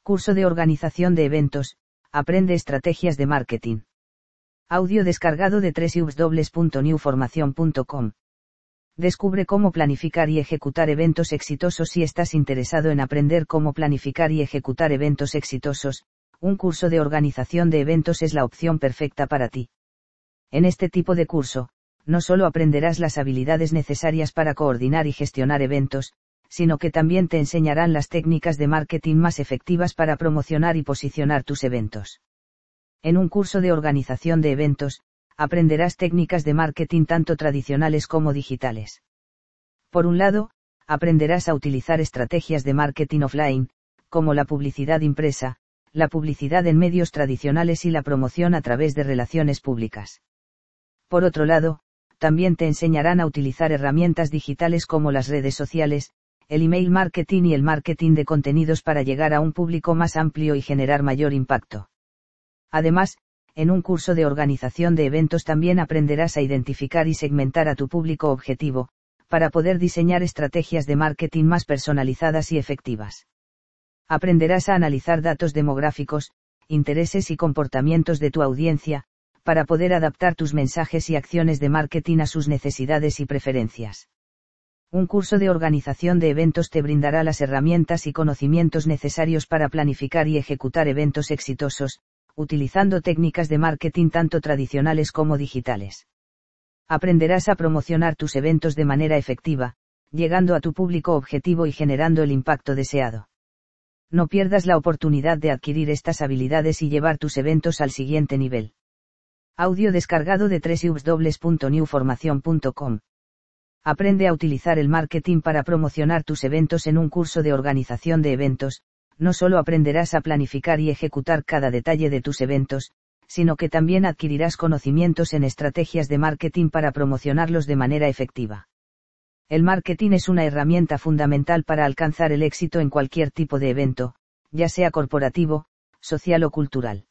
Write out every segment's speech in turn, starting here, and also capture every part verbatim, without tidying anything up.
Curso de organización de eventos, aprende estrategias de marketing. Audio descargado de doble u doble u doble u punto new formación punto com. Descubre cómo planificar y ejecutar eventos exitosos. Si estás interesado en aprender cómo planificar y ejecutar eventos exitosos, un curso de organización de eventos es la opción perfecta para ti. En este tipo de curso, no solo aprenderás las habilidades necesarias para coordinar y gestionar eventos, sino que también te enseñarán las técnicas de marketing más efectivas para promocionar y posicionar tus eventos. En un curso de organización de eventos, aprenderás técnicas de marketing tanto tradicionales como digitales. Por un lado, aprenderás a utilizar estrategias de marketing offline, como la publicidad impresa, la publicidad en medios tradicionales y la promoción a través de relaciones públicas. Por otro lado, también te enseñarán a utilizar herramientas digitales como las redes sociales, el email marketing y el marketing de contenidos para llegar a un público más amplio y generar mayor impacto. Además, en un curso de organización de eventos también aprenderás a identificar y segmentar a tu público objetivo, para poder diseñar estrategias de marketing más personalizadas y efectivas. Aprenderás a analizar datos demográficos, intereses y comportamientos de tu audiencia, para poder adaptar tus mensajes y acciones de marketing a sus necesidades y preferencias. Un curso de organización de eventos te brindará las herramientas y conocimientos necesarios para planificar y ejecutar eventos exitosos, utilizando técnicas de marketing tanto tradicionales como digitales. Aprenderás a promocionar tus eventos de manera efectiva, llegando a tu público objetivo y generando el impacto deseado. No pierdas la oportunidad de adquirir estas habilidades y llevar tus eventos al siguiente nivel. Audio descargado de doble u doble u doble u punto new formación punto com. Aprende a utilizar el marketing para promocionar tus eventos. En un curso de organización de eventos, no solo aprenderás a planificar y ejecutar cada detalle de tus eventos, sino que también adquirirás conocimientos en estrategias de marketing para promocionarlos de manera efectiva. El marketing es una herramienta fundamental para alcanzar el éxito en cualquier tipo de evento, ya sea corporativo, social o cultural.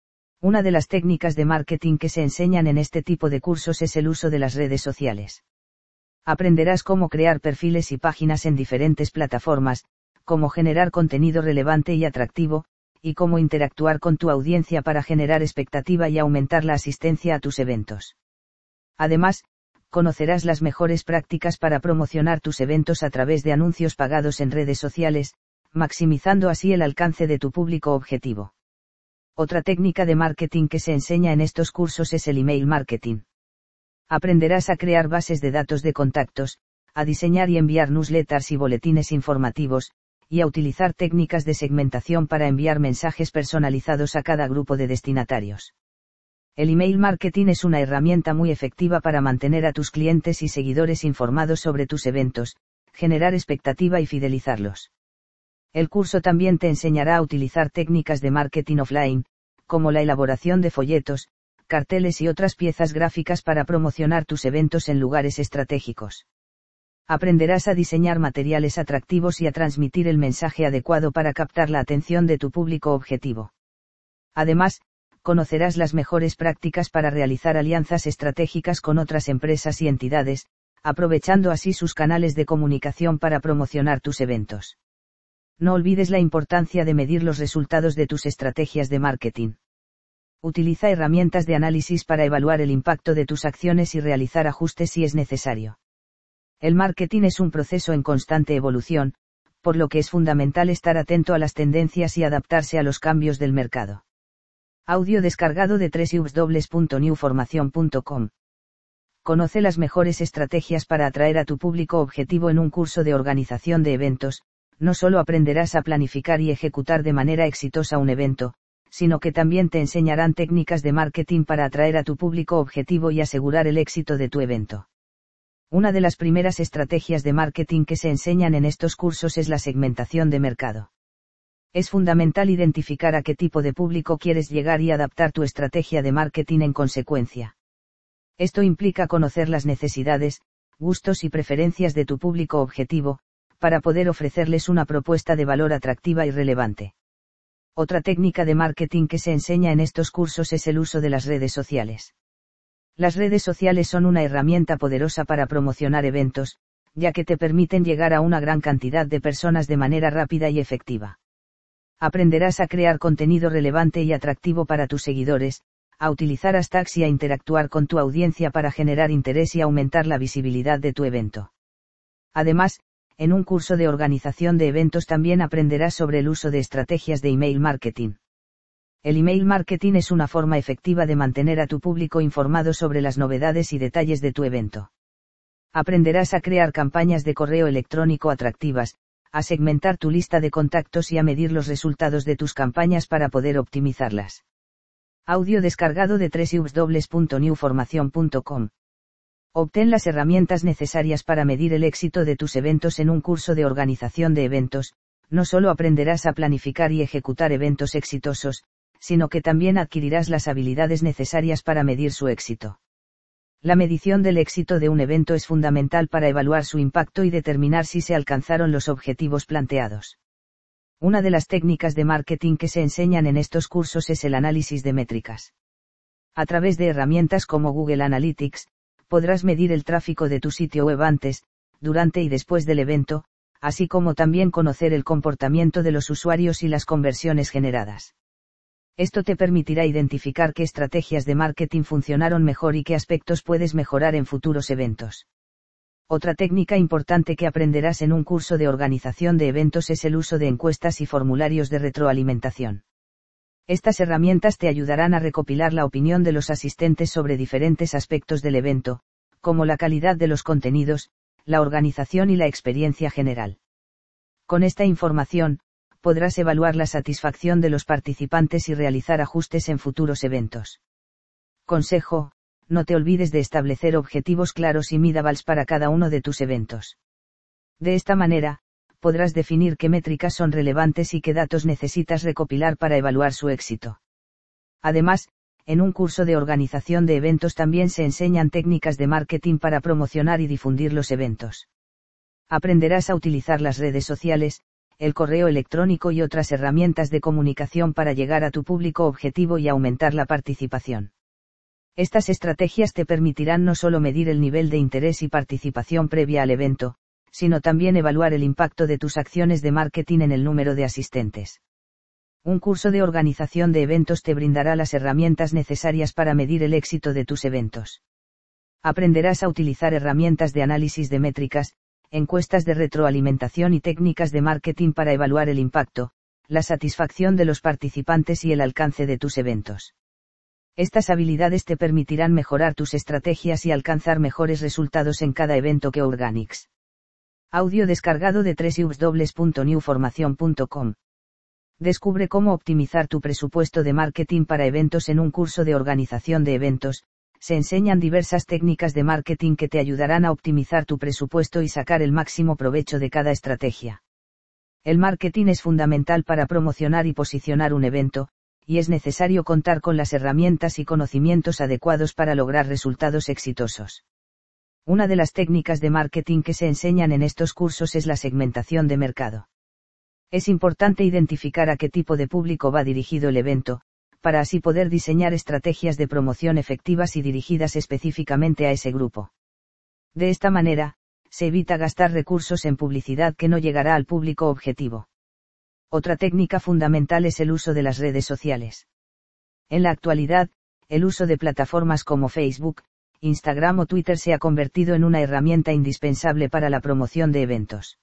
Una de las técnicas de marketing que se enseñan en este tipo de cursos es el uso de las redes sociales. Aprenderás cómo crear perfiles y páginas en diferentes plataformas, cómo generar contenido relevante y atractivo, y cómo interactuar con tu audiencia para generar expectativa y aumentar la asistencia a tus eventos. Además, conocerás las mejores prácticas para promocionar tus eventos a través de anuncios pagados en redes sociales, maximizando así el alcance de tu público objetivo. Otra técnica de marketing que se enseña en estos cursos es el email marketing. Aprenderás a crear bases de datos de contactos, a diseñar y enviar newsletters y boletines informativos, y a utilizar técnicas de segmentación para enviar mensajes personalizados a cada grupo de destinatarios. El email marketing es una herramienta muy efectiva para mantener a tus clientes y seguidores informados sobre tus eventos, generar expectativa y fidelizarlos. El curso también te enseñará a utilizar técnicas de marketing offline, como la elaboración de folletos, carteles y otras piezas gráficas para promocionar tus eventos en lugares estratégicos. Aprenderás a diseñar materiales atractivos y a transmitir el mensaje adecuado para captar la atención de tu público objetivo. Además, conocerás las mejores prácticas para realizar alianzas estratégicas con otras empresas y entidades, aprovechando así sus canales de comunicación para promocionar tus eventos. No olvides la importancia de medir los resultados de tus estrategias de marketing. Utiliza herramientas de análisis para evaluar el impacto de tus acciones y realizar ajustes si es necesario. El marketing es un proceso en constante evolución, por lo que es fundamental estar atento a las tendencias y adaptarse a los cambios del mercado. Audio descargado de doble u doble u doble u punto new formación punto com. Conoce las mejores estrategias para atraer a tu público objetivo. En un curso de organización de eventos, no solo aprenderás a planificar y ejecutar de manera exitosa un evento, sino que también te enseñarán técnicas de marketing para atraer a tu público objetivo y asegurar el éxito de tu evento. Una de las primeras estrategias de marketing que se enseñan en estos cursos es la segmentación de mercado. Es fundamental identificar a qué tipo de público quieres llegar y adaptar tu estrategia de marketing en consecuencia. Esto implica conocer las necesidades, gustos y preferencias de tu público objetivo, para poder ofrecerles una propuesta de valor atractiva y relevante. Otra técnica de marketing que se enseña en estos cursos es el uso de las redes sociales. Las redes sociales son una herramienta poderosa para promocionar eventos, ya que te permiten llegar a una gran cantidad de personas de manera rápida y efectiva. Aprenderás a crear contenido relevante y atractivo para tus seguidores, a utilizar hashtags y a interactuar con tu audiencia para generar interés y aumentar la visibilidad de tu evento. Además, en un curso de organización de eventos también aprenderás sobre el uso de estrategias de email marketing. El email marketing es una forma efectiva de mantener a tu público informado sobre las novedades y detalles de tu evento. Aprenderás a crear campañas de correo electrónico atractivas, a segmentar tu lista de contactos y a medir los resultados de tus campañas para poder optimizarlas. Audio descargado de doble u doble u doble u punto new formación punto com. Obtén las herramientas necesarias para medir el éxito de tus eventos en un curso de organización de eventos. No solo aprenderás a planificar y ejecutar eventos exitosos, sino que también adquirirás las habilidades necesarias para medir su éxito. La medición del éxito de un evento es fundamental para evaluar su impacto y determinar si se alcanzaron los objetivos planteados. Una de las técnicas de marketing que se enseñan en estos cursos es el análisis de métricas. A través de herramientas como Google Analytics, podrás medir el tráfico de tu sitio web antes, durante y después del evento, así como también conocer el comportamiento de los usuarios y las conversiones generadas. Esto te permitirá identificar qué estrategias de marketing funcionaron mejor y qué aspectos puedes mejorar en futuros eventos. Otra técnica importante que aprenderás en un curso de organización de eventos es el uso de encuestas y formularios de retroalimentación. Estas herramientas te ayudarán a recopilar la opinión de los asistentes sobre diferentes aspectos del evento, como la calidad de los contenidos, la organización y la experiencia general. Con esta información, podrás evaluar la satisfacción de los participantes y realizar ajustes en futuros eventos. Consejo: no te olvides de establecer objetivos claros y measurable para cada uno de tus eventos. De esta manera, podrás definir qué métricas son relevantes y qué datos necesitas recopilar para evaluar su éxito. Además, en un curso de organización de eventos también se enseñan técnicas de marketing para promocionar y difundir los eventos. Aprenderás a utilizar las redes sociales, el correo electrónico y otras herramientas de comunicación para llegar a tu público objetivo y aumentar la participación. Estas estrategias te permitirán no solo medir el nivel de interés y participación previa al evento, sino también evaluar el impacto de tus acciones de marketing en el número de asistentes. Un curso de organización de eventos te brindará las herramientas necesarias para medir el éxito de tus eventos. Aprenderás a utilizar herramientas de análisis de métricas, encuestas de retroalimentación y técnicas de marketing para evaluar el impacto, la satisfacción de los participantes y el alcance de tus eventos. Estas habilidades te permitirán mejorar tus estrategias y alcanzar mejores resultados en cada evento que organics. Audio descargado de doble u doble u doble u punto new formación punto com. Descubre cómo optimizar tu presupuesto de marketing para eventos en un curso de organización de eventos. Se enseñan diversas técnicas de marketing que te ayudarán a optimizar tu presupuesto y sacar el máximo provecho de cada estrategia. El marketing es fundamental para promocionar y posicionar un evento, y es necesario contar con las herramientas y conocimientos adecuados para lograr resultados exitosos. Una de las técnicas de marketing que se enseñan en estos cursos es la segmentación de mercado. Es importante identificar a qué tipo de público va dirigido el evento, para así poder diseñar estrategias de promoción efectivas y dirigidas específicamente a ese grupo. De esta manera, se evita gastar recursos en publicidad que no llegará al público objetivo. Otra técnica fundamental es el uso de las redes sociales. En la actualidad, el uso de plataformas como Facebook, Instagram o Twitter se ha convertido en una herramienta indispensable para la promoción de eventos.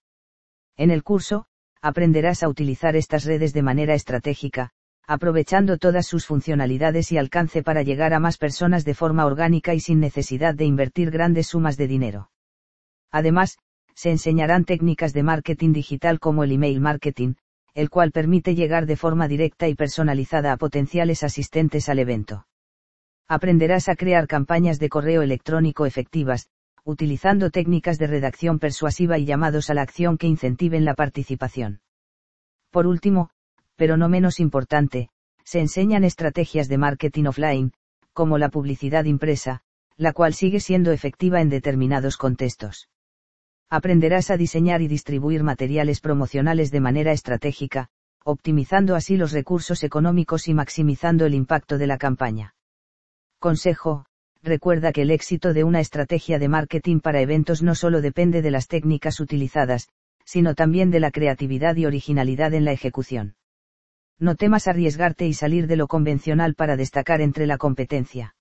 En el curso, aprenderás a utilizar estas redes de manera estratégica, aprovechando todas sus funcionalidades y alcance para llegar a más personas de forma orgánica y sin necesidad de invertir grandes sumas de dinero. Además, se enseñarán técnicas de marketing digital como el email marketing, el cual permite llegar de forma directa y personalizada a potenciales asistentes al evento. Aprenderás a crear campañas de correo electrónico efectivas, utilizando técnicas de redacción persuasiva y llamados a la acción que incentiven la participación. Por último, pero no menos importante, se enseñan estrategias de marketing offline, como la publicidad impresa, la cual sigue siendo efectiva en determinados contextos. Aprenderás a diseñar y distribuir materiales promocionales de manera estratégica, optimizando así los recursos económicos y maximizando el impacto de la campaña. Consejo: recuerda que el éxito de una estrategia de marketing para eventos no solo depende de las técnicas utilizadas, sino también de la creatividad y originalidad en la ejecución. No temas arriesgarte y salir de lo convencional para destacar entre la competencia.